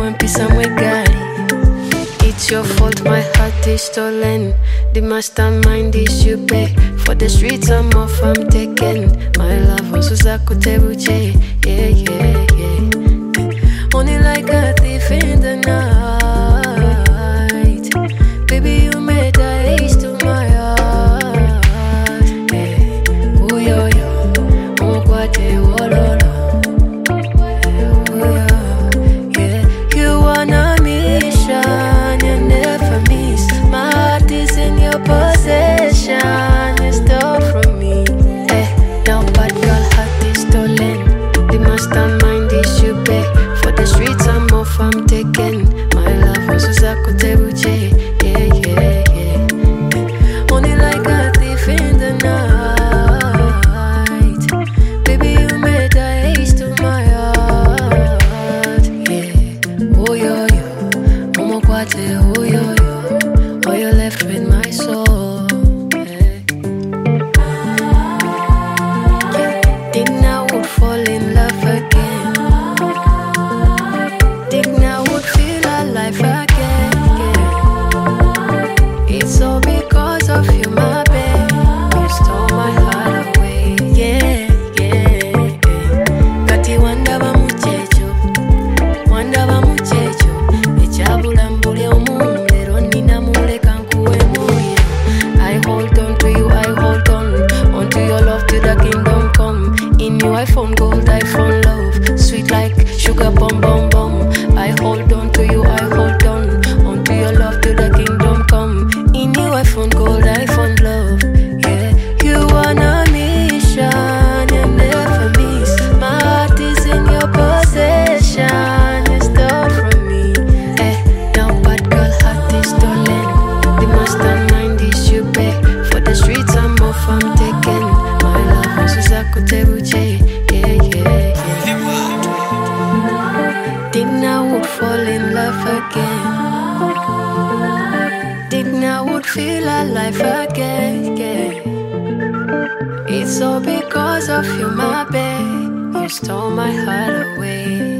wampisa mwegali. It's your fault my heart is stolen. The mastermind is you pay. For the streets I'm off, I'm taken. My love was Usakutebuche. Yeah, yeah, yeah. Only like a thief in the night. Baby, you made a haste to my heart. Yeah. Ooh, yo, yo. Oh, what a wololo. Possession you stole from me. Now bad girl heart is stolen. The mastermind is you pay. For the streets I'm off, I'm taken. My love was Usakutebuche. Yeah, yeah, yeah. Only like a thief in the night. Baby, you made a haste to my heart. Yeah. Oh, yo, yo. Momo kwate, oh, yo, yo. Oh, you left with my soul. iPhone gold, iPhone love, sweet like sugar bomb bomb bomb. I hold on to you, I hold on to your love till the kingdom come. In you iPhone gold, iPhone love, yeah. You on a mission, you never miss. My heart is in your possession, you stole from me. Now bad girl heart is stolen. The mastermind is you pay. For the streets I'm off, I'm taken. My love was Usakutebuche. Didn't I would fall in love again. Didn't I would feel alive again, yeah. It's all because of you, my babe. You stole my heart away.